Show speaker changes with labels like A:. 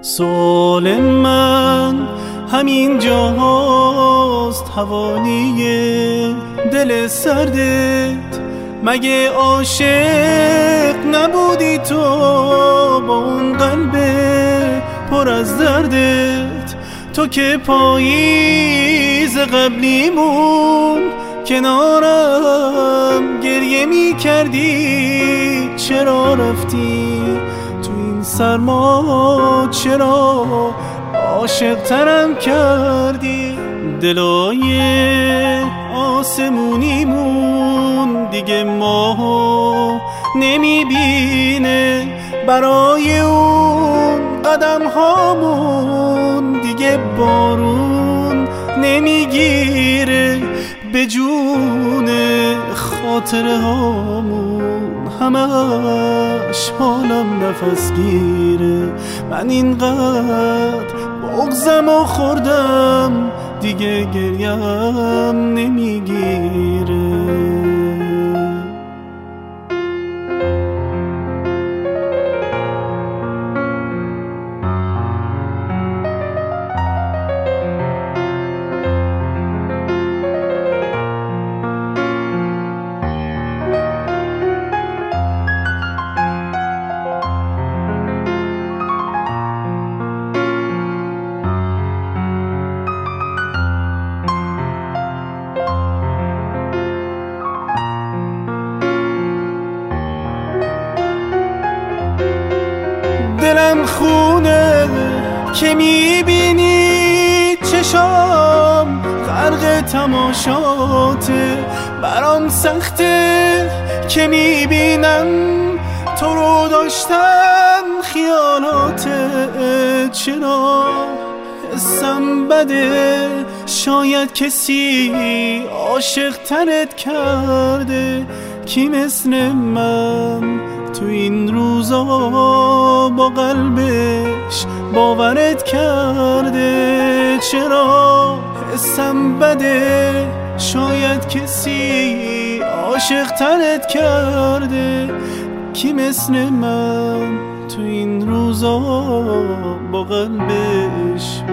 A: سوال من همین جاست، توانی دل سردت. مگه عاشق نبودی تو با اون قلب پر از دردت؟ تو که پاییز قبلیمون کنارم گریه می کردی، چرا رفتی تو این سرما؟ چرا عاشق ترم کردی؟ دلای آسمونیمون دیگه ماهو نمی بینه، برای اون قدم هامون دیگه بارون نمیگیره، به جون خاطره هامون همش حالم نفس گیره. من اینقدر بغضمو خوردم دیگه گریم نمیگیره. دلم خونه که میبینی چشام غرق تماشاته، برام سخته که میبینم تو رو داشتن خیالاته. چرا حسم بده؟ شاید کسی عاشق ترت کرده، کی مثل من تو این روزا با قلبش باورت کرده؟ چرا حسم بده؟ شاید کسی عاشق ترت کرده، کی مثل من تو این روزا با قلبش